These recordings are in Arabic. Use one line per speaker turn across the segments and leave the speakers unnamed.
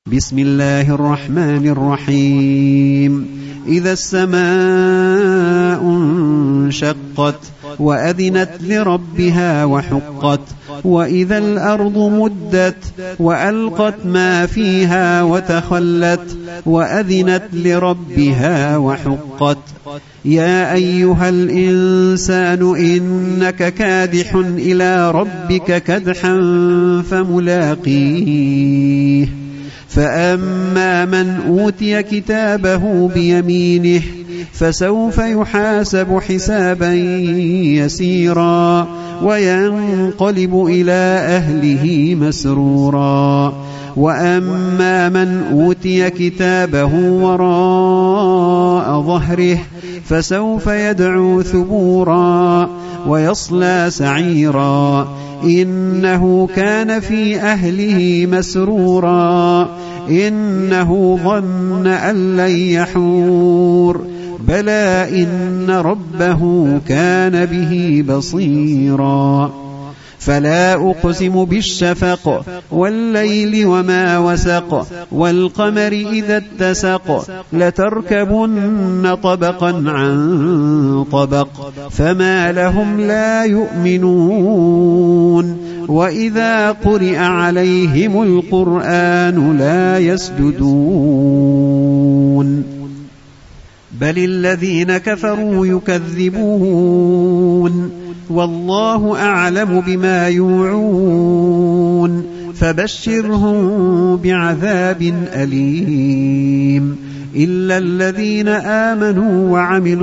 بسم الله الرحمن الرحيم إذا السماء انشقت وأذنت لربها وحقت وإذا الأرض مدت وألقت ما فيها وتخلت وأذنت لربها وحقت يا أيها الإنسان إنك كادح إلى ربك كدحا فملاقيه فأما من أوتي كتابه بيمينه فسوف يحاسب حسابا يسيرا وينقلب إلى أهله مسرورا وأما من أوتي كتابه وراء ظهره فسوف يدعو ثبورا ويصلى سعيرا إنه كان في أهله مسرورا إنه ظن أن لن يحور بلى إن ربه كان به بصيرا فلا أقسم بالشفق والليل وما وسق والقمر إذا اتسق لتركبن طبقا عن طبق فما لهم لا يؤمنون وإذا قرئ عليهم القرآن لا يسجدون بل الذين كفروا يكذبون والله أعلم بما يوعون فبشرهم بعذاب أليم إلا الذين آمنوا وعملوا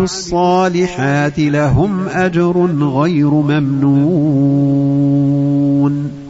الصالحات لهم أجر غير ممنون